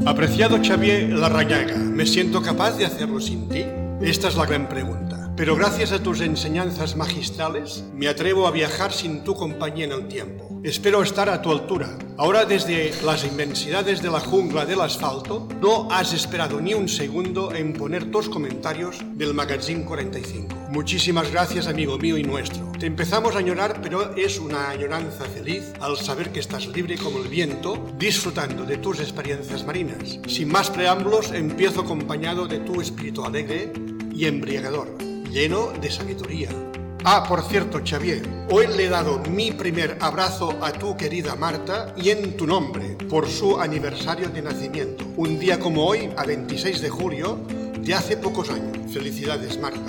Apreciado Xavier Larrañaga, ¿me siento capaz de hacerlo sin ti? Esta es la gran pregunta. Pero gracias a tus enseñanzas magistrales, me atrevo a viajar sin tu compañía en el tiempo. Espero estar a tu altura. Ahora, desde las inmensidades de la jungla del asfalto, no has esperado ni un segundo en poner tus comentarios del Magazine 45. Muchísimas gracias, amigo mío y nuestro. Te empezamos a añorar, pero es una añoranza feliz al saber que estás libre como el viento, disfrutando de tus experiencias marinas. Sin más preámbulos, empiezo acompañado de tu espíritu alegre y embriagador, lleno de sabiduría. Por cierto, Xavier, hoy le he dado mi primer abrazo a tu querida Marta y en tu nombre, por su aniversario de nacimiento. Un día como hoy, a 26 de julio, de hace pocos años. Felicidades, Marta.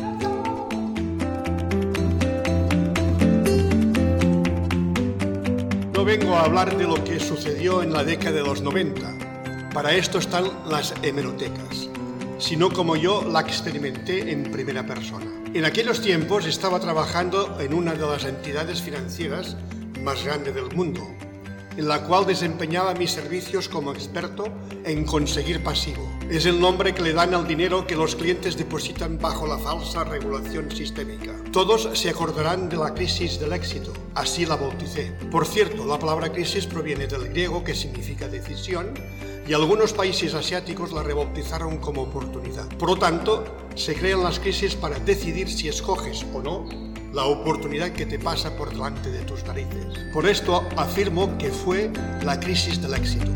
No vengo a hablar de lo que sucedió en la década de los 90. Para esto están las hemerotecas, sino como yo la experimenté en primera persona. En aquellos tiempos estaba trabajando en una de las entidades financieras más grandes del mundo, en la cual desempeñaba mis servicios como experto en conseguir pasivo. Es el nombre que le dan al dinero que los clientes depositan bajo la falsa regulación sistémica. Todos se acordarán de la crisis del éxito, así la bauticé. Por cierto, la palabra crisis proviene del griego, que significa decisión, y algunos países asiáticos la rebautizaron como oportunidad. Por lo tanto, se crean las crisis para decidir si escoges o no la oportunidad que te pasa por delante de tus narices. Por esto afirmo que fue la crisis del éxito,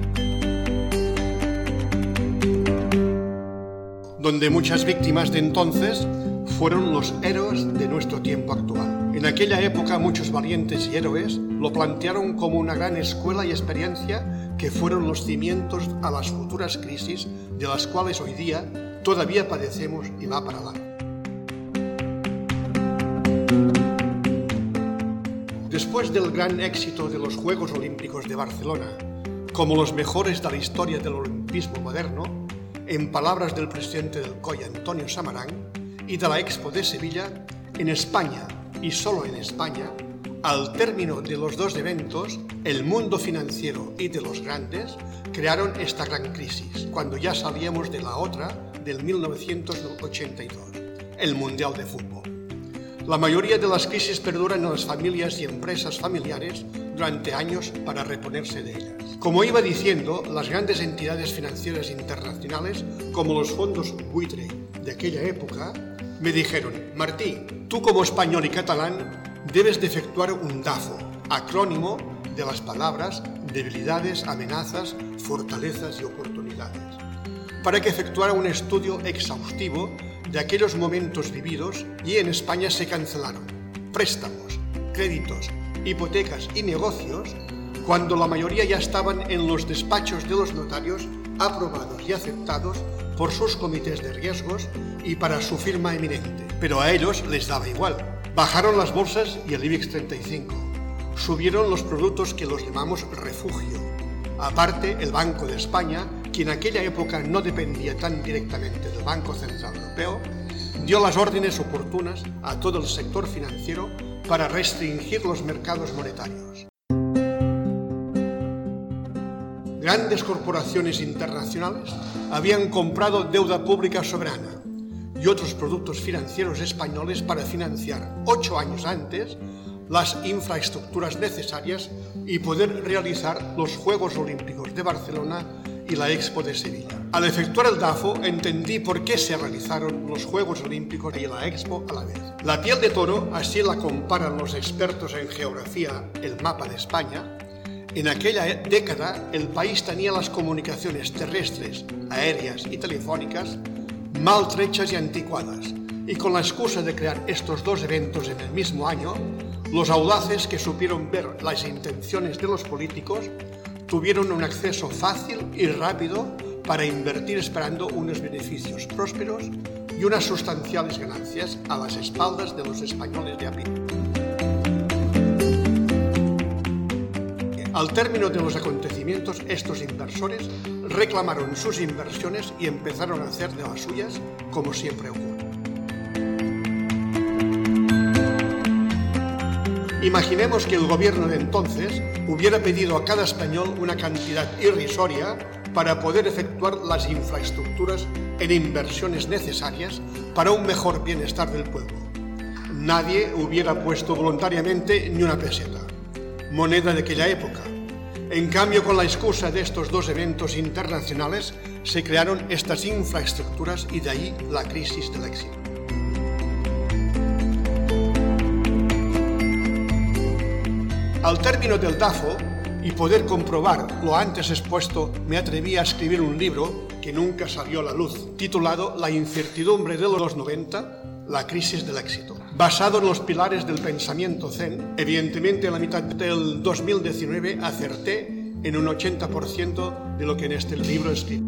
donde muchas víctimas de entonces fueron los héroes de nuestro tiempo actual. En aquella época muchos valientes y héroes lo plantearon como una gran escuela y experiencia que fueron los cimientos a las futuras crisis de las cuales hoy día todavía padecemos y va para largo. Después del gran éxito de los Juegos Olímpicos de Barcelona, como los mejores de la historia del olimpismo moderno, en palabras del presidente del COI, Antonio Samarán, y de la Expo de Sevilla, en España, y solo en España, al término de los dos eventos, el mundo financiero y de los grandes crearon esta gran crisis, cuando ya salíamos de la otra del 1982, el Mundial de Fútbol. La mayoría de las crisis perduran en las familias y empresas familiares durante años para reponerse de ellas. Como iba diciendo, las grandes entidades financieras internacionales, como los fondos buitre de aquella época, me dijeron: Martí, tú como español y catalán debes de efectuar un DAFO, acrónimo de las palabras debilidades, amenazas, fortalezas y oportunidades, para que efectuara un estudio exhaustivo de aquellos momentos vividos, y en España se cancelaron préstamos, créditos, hipotecas y negocios cuando la mayoría ya estaban en los despachos de los notarios aprobados y aceptados por sus comités de riesgos y para su firma eminente. Pero a ellos les daba igual. Bajaron las bolsas y el IBEX 35. Subieron los productos que los llamamos refugio. Aparte, el Banco de España, que en aquella época no dependía tan directamente del Banco Central Europeo, dio las órdenes oportunas a todo el sector financiero para restringir los mercados monetarios. Grandes corporaciones internacionales habían comprado deuda pública soberana y otros productos financieros españoles para financiar 8 años antes las infraestructuras necesarias y poder realizar los Juegos Olímpicos de Barcelona y la Expo de Sevilla. Al efectuar el DAFO entendí por qué se realizaron los Juegos Olímpicos y la Expo a la vez. La piel de toro, así la comparan los expertos en geografía, el mapa de España. En aquella década el país tenía las comunicaciones terrestres, aéreas y telefónicas maltrechas y anticuadas, y con la excusa de crear estos dos eventos en el mismo año, los audaces que supieron ver las intenciones de los políticos tuvieron un acceso fácil y rápido para invertir esperando unos beneficios prósperos y unas sustanciales ganancias a las espaldas de los españoles de a pie. Al término de los acontecimientos, estos inversores reclamaron sus inversiones y empezaron a hacer de las suyas, como siempre ocurre. Imaginemos que el gobierno de entonces hubiera pedido a cada español una cantidad irrisoria para poder efectuar las infraestructuras en inversiones necesarias para un mejor bienestar del pueblo. Nadie hubiera puesto voluntariamente ni una peseta, moneda de aquella época. En cambio, con la excusa de estos dos eventos internacionales, se crearon estas infraestructuras y de ahí la crisis del éxito. Al término del DAFO, y poder comprobar lo antes expuesto, me atreví a escribir un libro que nunca salió a la luz, titulado La incertidumbre de los 90, la crisis del éxito. Basado en los pilares del pensamiento zen, evidentemente en la mitad del 2019 acerté en un 80% de lo que en este libro escribo.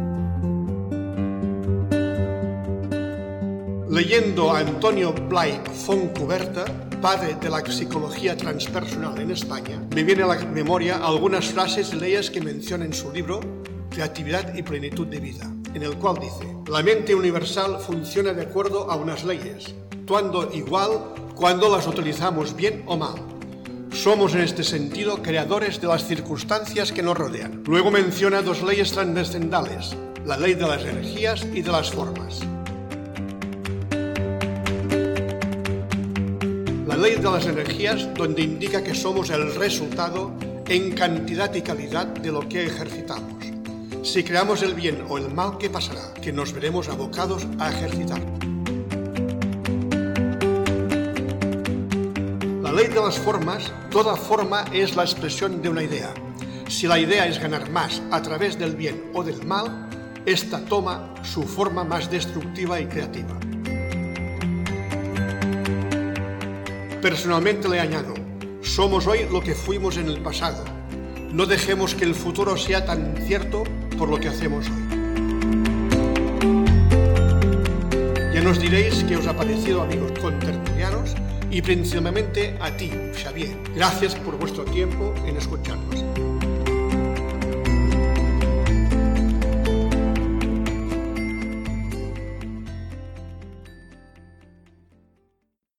Leyendo a Antonio Blay Fontcuberta, padre de la psicología transpersonal en España, me viene a la memoria algunas frases y leyes que menciona en su libro Creatividad y plenitud de vida, en el cual dice: la mente universal funciona de acuerdo a unas leyes, actuando igual cuando las utilizamos bien o mal. Somos en este sentido creadores de las circunstancias que nos rodean. Luego menciona dos leyes trascendentales, la ley de las energías y de las formas. La ley de las energías, donde indica que somos el resultado en cantidad y calidad de lo que ejercitamos. Si creamos el bien o el mal, ¿qué pasará? Que nos veremos abocados a ejercitar. La ley de las formas, toda forma es la expresión de una idea. Si la idea es ganar más a través del bien o del mal, esta toma su forma más destructiva y creativa. Personalmente le añado, somos hoy lo que fuimos en el pasado. No dejemos que el futuro sea tan cierto por lo que hacemos hoy. Ya nos diréis qué os ha parecido, amigos contertulianos, y principalmente a ti, Xavier. Gracias por vuestro tiempo en escucharnos.